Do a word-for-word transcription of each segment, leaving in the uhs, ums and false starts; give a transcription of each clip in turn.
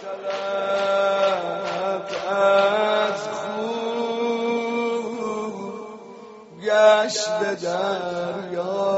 از خون گشت دریا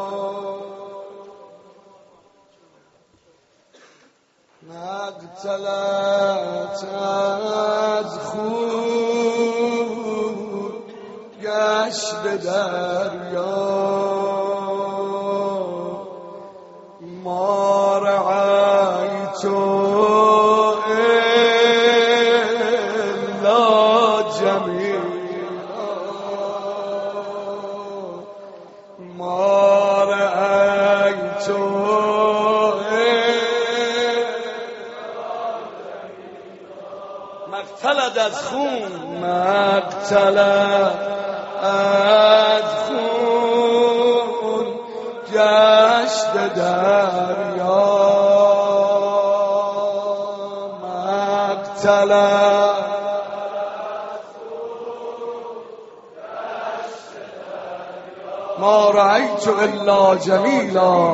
مقتلت از خون گشت دریا ما رأیت الا جمیلا ما رأیت مقتلت از خون مقتلت از خون گشت دریا مقتلت ما رأیت الا جمیلا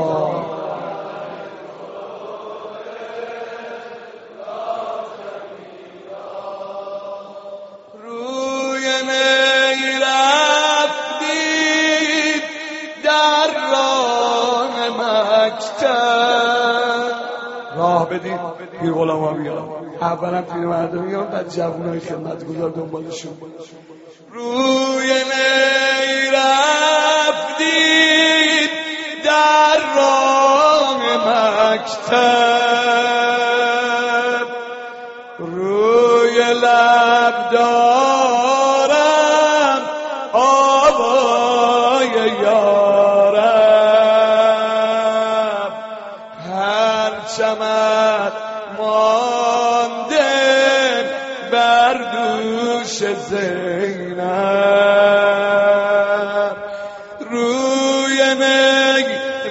راه بدید پیر غلاما بیان اولا پیر مردم بیان بعد جوانای خدمتگزار دنبالشون روی نی رفتید در راه مکتب روی لب دارم آوای یارم پرچمت مانده بر دوش زینب روی نی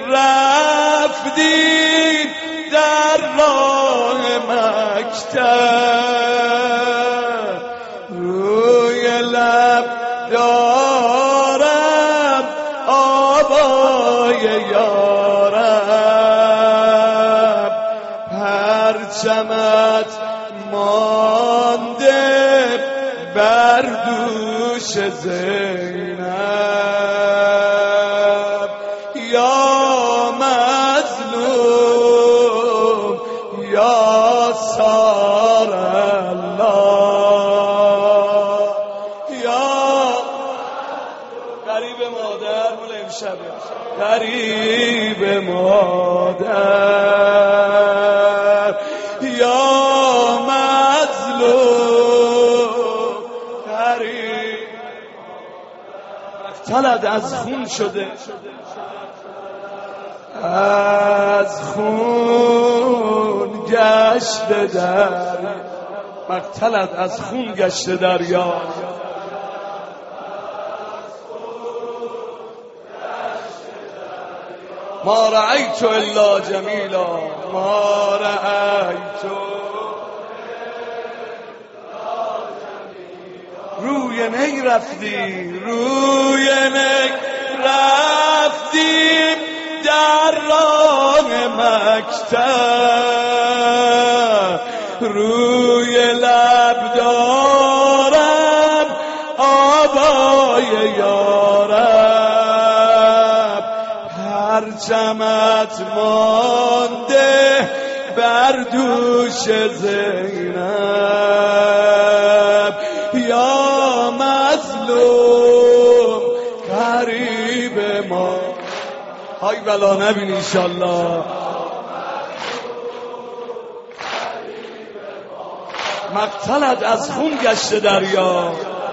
رفتید در راه مکتب روی لب دارم آوای یارم پرچمت مانده بر دوش زینب یا مظلوم یا سار الله یا غریب مادر مال امشبه غریب مادر یا مظلوم غریب مقتلت از خون شده از خون گشت دریا مقتلت از خون گشت دریا ما رأیت الا جمیلا ما رأیت روی نی رفتی روی نی رفتی در راه مکتب روی لب دارم آوای یارم پرچمت مانده بر دوش زینب یا مظلوم غریب ما های بلا نبین انشالله مقتلت از خون گشت دریا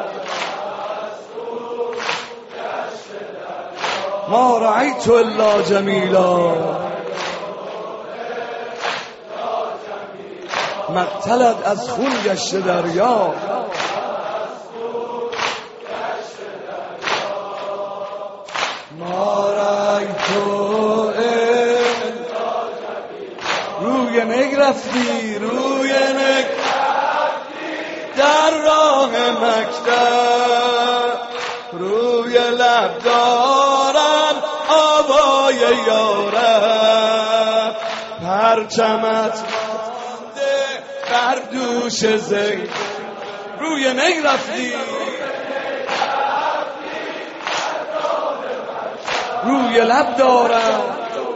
ما رأیت الا جمیلا مقتلت از خون گشت دریا ما رأیت روی نی رفتی روی نی در راه مکتب روی لب دارم آوای یارم پرچمت مانده در دوش زین روی نی رفتی روی لب دارم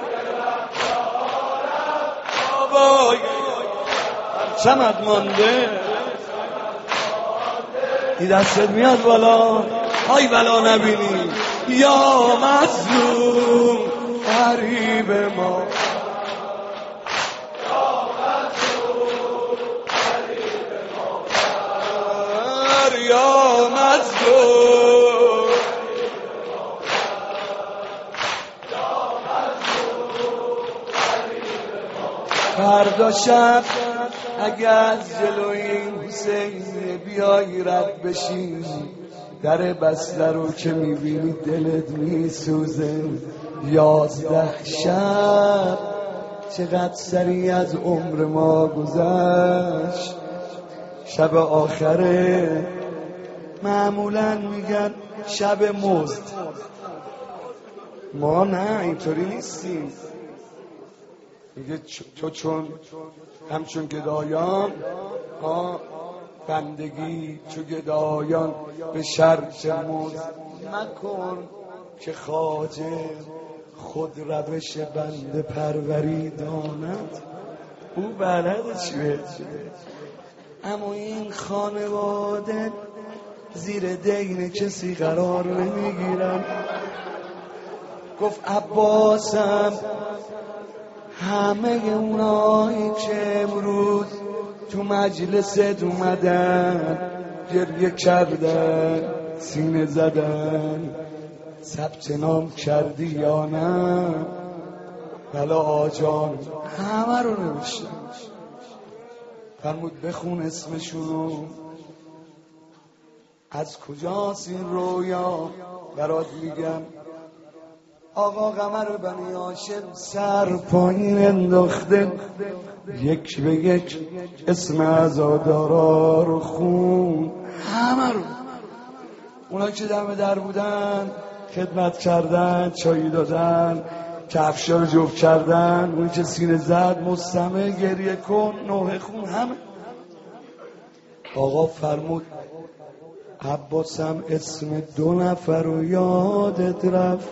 بابای چمد مانده این دستت میاد بالا های بلا نبینی یا مظلوم غریب ما یا مظلوم فردا شب اگه از جلوی حسین بیایی رد بشی در بسته رو که میبینی دلت میسوزه یازده شب چقدر سریع از عمر ما گذشت شب آخره معمولا میگن شب مزد ما نه اینطوری نیستیم میگه تو چون همچون گدایان ها بندگی چو گدایان به شرط مزد مکن که خواجه خود روش بنده پروری داند او بلد چیه اما این خانواده زیر دین کسی قرار نمیگیرن گفت عباسم همه اونایی که امروز تو مجلست اومدن گریه کردن سینه زدن ثبت نام کردی یا نه بلا آجان همه رو نوشتن فرمود بخون اسمشونو از کجاست این رویا برات میگم آقا قمر بنی هاشم سر پایین انداخته یک به یک اسم عزادارا رو خون همه رو اونا که دم در بودن خدمت کردن چایی دادن کفشا رو جفت کردن اون که سینه زد مستمع گریه کن نوه خون همه آقا فرمود عباسم اسم دو نفر رو یادت رفت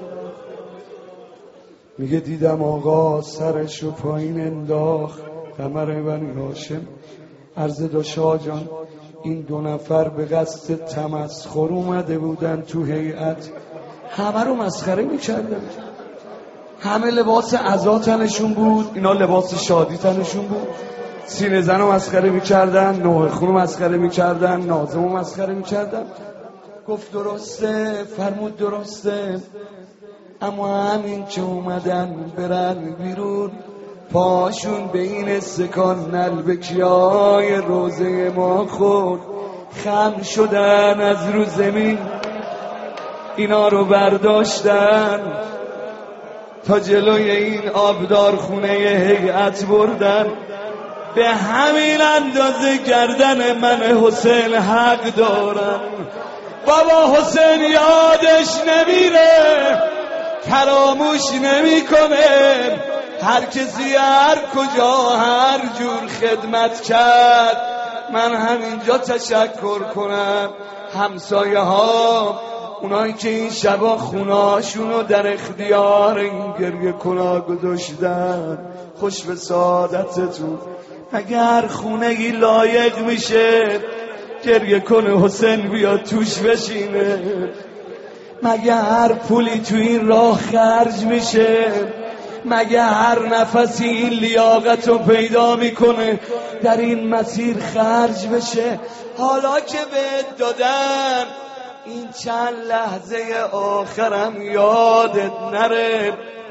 میگه دیدم آقا سرشو پایین انداخت قمر بنی هاشم عرض داشت جان این دو نفر به قصد تمسخر اومده بودن تو هیئت همه رو مسخره میکردن همه لباس عزا تنشون بود اینا لباس شادی تنشون بود سینه زن رو مسخره میکردن نوح خون رو مسخره میکردن ناظم رو مسخره میکردن گفت درسته فرمود درسته اما همین که اومدن برن بیرون پاشون به این استکان نلبکیای روزه ما خورد خم شدن از رو زمین اینا رو برداشتن تا جلوی این آبدار خونه هیئت بردن به همین اندازه گردن من حسین حق دارم بابا حسین یادش نمیره فراموش نمیکنه هر کسی هر کجا هر جور خدمت کرد من همینجا تشکر کنم همسایه ها اونایی که این شبا خوناشونو در اختیار این گریه کنا گذاشتن خوش به سعادتتون اگر خونگی لایق میشه گریه کنه حسین بیاد توش بشینه مگه هر پولی تو این راه خرج میشه مگه هر نفسی این لیاقت رو پیدا میکنه در این مسیر خرج بشه حالا که بهت دادم این چند لحظه آخرم یادت نره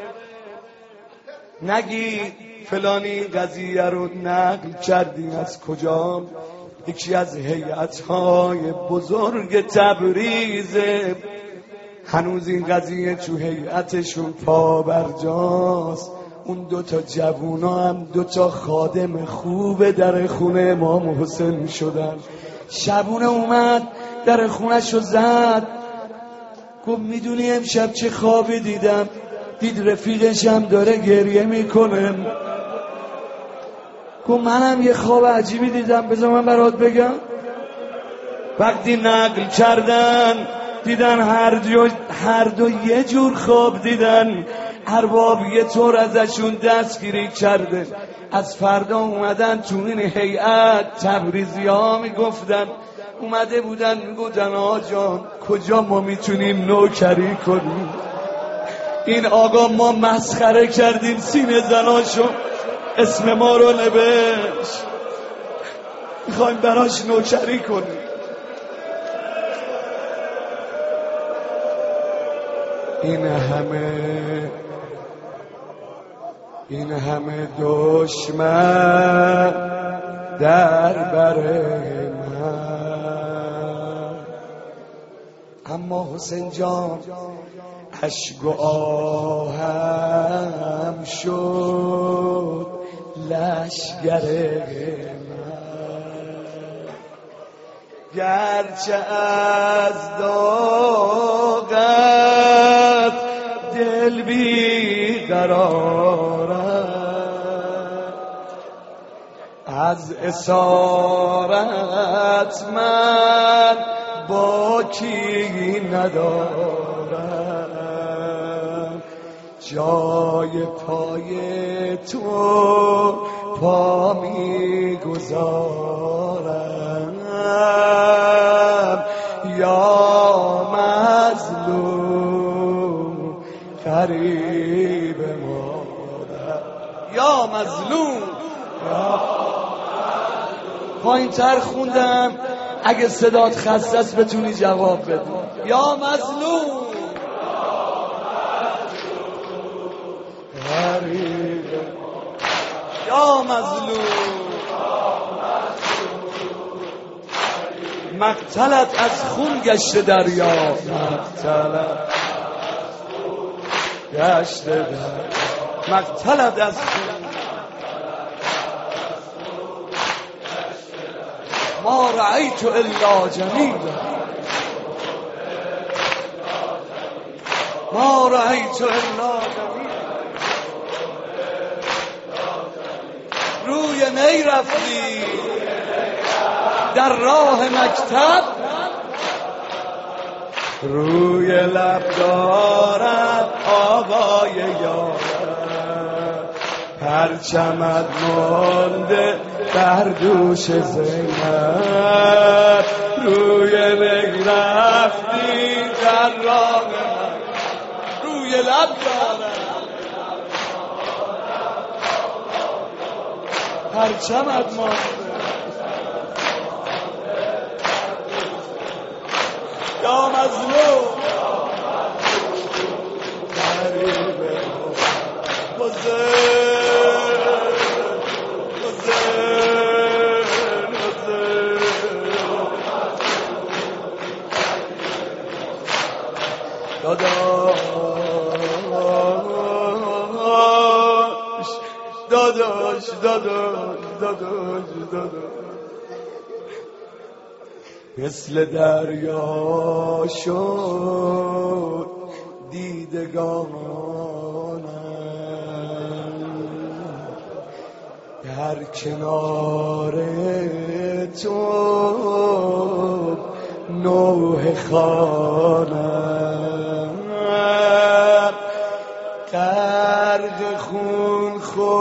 نگی فلانی قضیه رو نقل کردی از کجا یکی از هیئت‌های بزرگ تبریزه هنوز این قضیه تو هیئتشون پا برجاست اون دوتا جوونا هم دوتا خادم خوب در خونه امام حسین شدن شبونه اومد در خونه‌شو زد گفت میدونی امشب چه خوابی دیدم دید رفیقش هم داره گریه میکنه گفت منم یه خواب عجیبی دیدم، بذار من برات بگم. وقتی نقل کردن دیدن هر, جو هر دو یه جور خواب دیدن. ارباب یه طور ازشون دستگیری کرده. از فردا اومدن تو این هیئت تبریزی ها میگفتن، اومده بودن میگفتن آقا جان کجا ما میتونیم نوکری کنیم؟ این آقا ما مسخره کردیم سینه زناشو، اسم ما رو نوشت، میخوایم براش نوکری کنیم. این همه این همه دشمن در بر من، اما حسین جان اشک و آهم شد لشگر من. گرچه از داغت دل بی قرارم، از اسارت من باکی ندارم. جای پای تو پا می گذارم، یا مظلوم قریب مادر. یا مظلوم پایین تر خوندم، اگه صدات خسته است بتونی جواب بدی. یا مظلوم قریب، یا مظلوم مقتلت از خون گشته دریا، مقتلت گشته دریا، مقتلت از خون. ما رأیت الا جمیلا، ما رأیت الا جمیلا. روی نی رفتی در راه مکتب، روی لب دارد آوای یارد، پرچمت مانده در دوش زینب. روی نی رفتی در راه من، روی لب دارد پرچمت مانده. یا مظلوم قریب حسین، حسین، حسین. داداش داداش داداش داداش داداش مثل دریا شد دیدگانم، در کنار تو نوح خوانم. غرق خون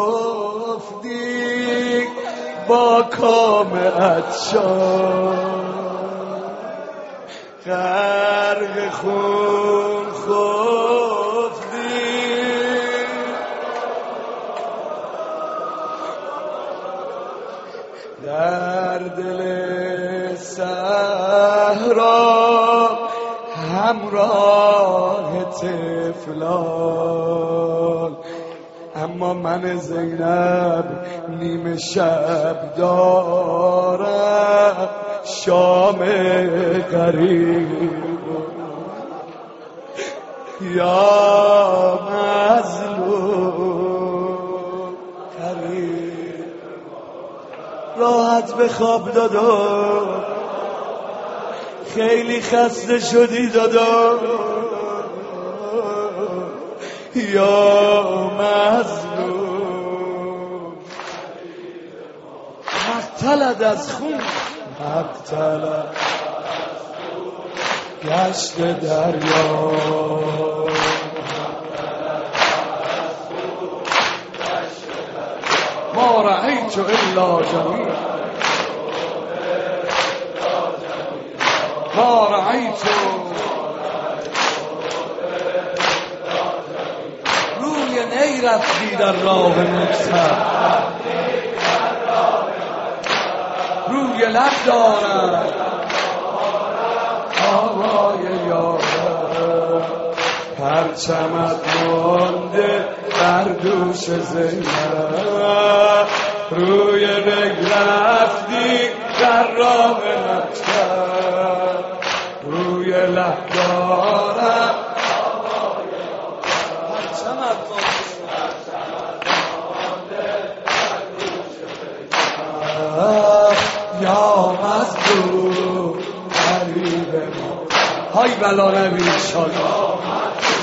خفتی با کام عطشان، غرق خون خفتی در دل صحرا همراه طفلان. اما من زینب نیمه شب دارم شام قریب. یا مظلوم قریب راحت به خواب دادا، خیلی خسته شدی دادا. یا مظلوم طلد از خون حق طلد گشت دریا ما رأیت الا جمیل ما رأیت روی نی رفتی در راه مکتب روی لب دارم آوای یارم پرچمت مانده بر دوش زینب روی نی رفتی در راه مکتب روی لب دارم پرچمت یا مظلوم قریب ما های بلا نبی انشالله